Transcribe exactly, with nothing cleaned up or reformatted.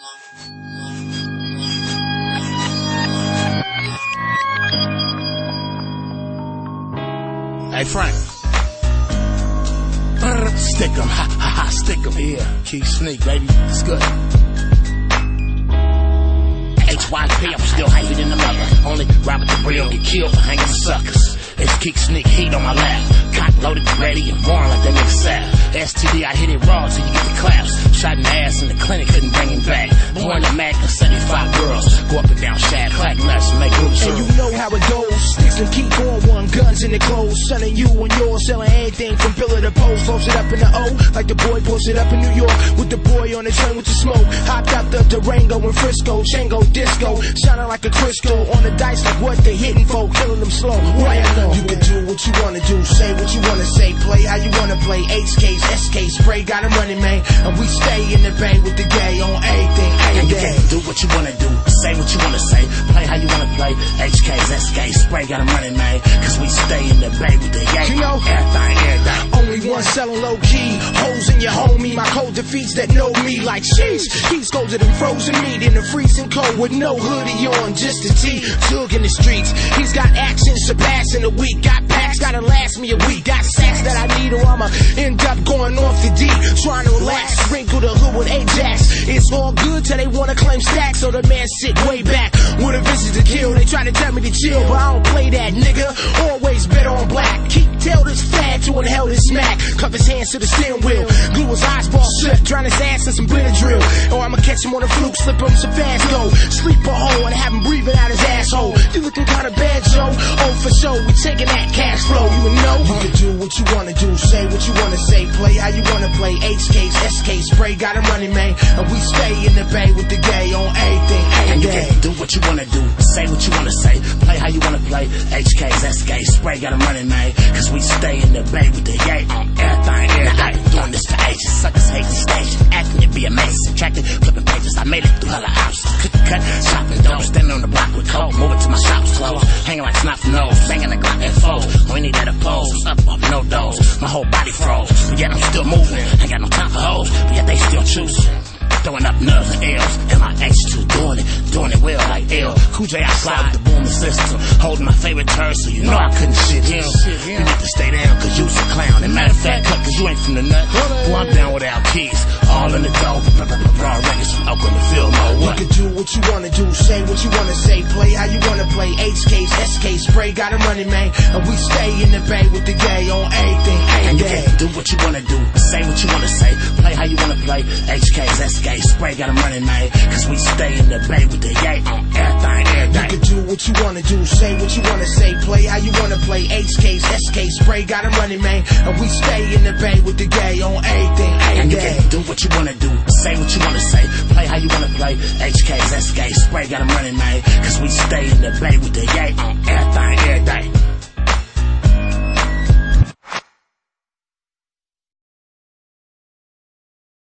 Hey, Frank. Stick 'em, ha ha ha, stick 'em. Yeah, Keith Sneak, baby, it's good. H Y P, I'm still hyper than the mother. Only Robert the Real get killed for hanging for suckers. It's Keith Sneak, heat on my lap. Cock loaded, ready, and born like that nigga Sap. S T D, I hit it raw till you get the claps. Shot in the ass in the clinic, couldn't bring him back. Born to Mac and seventy-five girls. Go up and down shad, clack nuts, and make moves. And you know how it goes. Sticks and keep on one, guns in the clothes. Selling you and yours, selling anything from pillar to post. Posted up in the O, like the boy posted up in New York. With the boy on the train with the smoke. Hopped out the Durango in Frisco. Chango disco, shining like a Crisco. On the dice like what they hitting for, killing them slow. Right now. You can do what you wanna do, say what you wanna say, play how you wanna play. H Ks, S Ks, spray, got 'em running, man. And we stay in the bay with the gay on everything, every and you day. can do what you wanna do, say what you wanna say, play how you wanna play. H Ks, S Ks, spray, got 'em running, man. Cause we stay in the bay with the gay you know, on everything, everything. Only one selling low key, hoes in your homie. My code defeats that know me like sheesh. He's colder than frozen meat in the freezing cold with no hoodie on, just a tee. Jug in the streets, he's got action surpassing the week. Got packs, gotta last me a week. Got sacks that I need or I'ma end up going off the D. Trying to relax, wrinkle the hood with Ajax. It's all good till they wanna claim stacks, so the man sit way back with a visit to kill. They try to tell me to chill, but I don't play that, nigga. Always bet on black. Keep tell this fad to inhale this smack. Cuff his hands to the steering wheel. Glue his eyes ball shut. Drown his ass in some Benadryl. Or I'ma catch him on a fluke, slip him some fast go. Sleep a hole and have him breathing out his asshole. You looking kinda bad, Joe? Oh, for sure, we taking that cash flow, you know. You can do what you wanna do, say what you wanna say, play how you wanna play. H Ks, S Ks, spray, got 'em running, man. And we stay in the bay with the gay on everything, every and you day. can do what you wanna do, say what you wanna say, play how you wanna play. H Ks, S Ks, spray, got 'em running, man. Cause we stay in the bay with the gay on everything, everything. I've been doing this for ages, suckers hate the station, acting to be amazing, subtracting, flipping pages. I made it through hella obstacles, could cut, shopping dope, standing on the block with coke, moving to my shop's closed, hanging like snot from nose, banging the Glock at foes. We need that oppose, up off no dose, my whole body froze, but yet I'm still moving. Ain't got no time for hoes, but yet they still choosing. Throwing up nerves and L's, and my H two doing it, doing it well like L. Cool J outside with the booming system, holding my favorite turd, so you know I couldn't shit him. You need to stay down, cause you's a clown. And matter of fact, cut, cause you ain't from the nut. Well, I'm down without keys, all in the dough. Raw records from Oakland to Fillmore. You can do what you wanna do, say what you wanna say, play how you wanna play. H Ks, S Ks, spray, got 'em running, man. And we stay in the bay with the gay on everything, every and you day. can do what you wanna do, say what you wanna say, play how you wanna play. H Ks, S Ks, spray, got 'em running, man. Cause we stay in the bay with the gay on everything, everything. You can do what you wanna do, say what you wanna say, play how you wanna play. H Ks, S Ks, spray, got 'em running, man. And we stay in the bay with the gay on everything, every and you day. can do what you wanna do, say what you wanna say, play how you wanna play. H Ks, S Ks, spray, got 'em running, man. Cause we stay in the bay with the gay on everything.